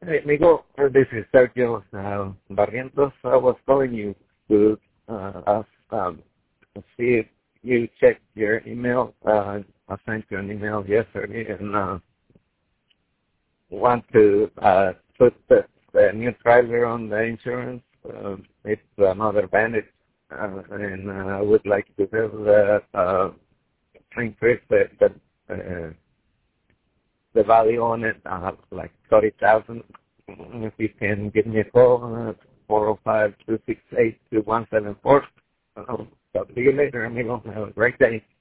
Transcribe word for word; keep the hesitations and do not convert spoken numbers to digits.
Hey, amigo, uh, this is Sergio uh, Barrientos. I was calling you to uh, ask, um, see if you checked your email. Uh, I sent you an email yesterday and uh, want to uh, put the, the new trailer on the insurance. Uh, it's another Bandit, uh, and uh, I would like to have the uh, increase the, the, uh, the value on it, uh, like thirty thousand. If you can give me a call, uh, four oh five, two six eight, two one seven four. I'll talk to you later, amigo. Have a great day.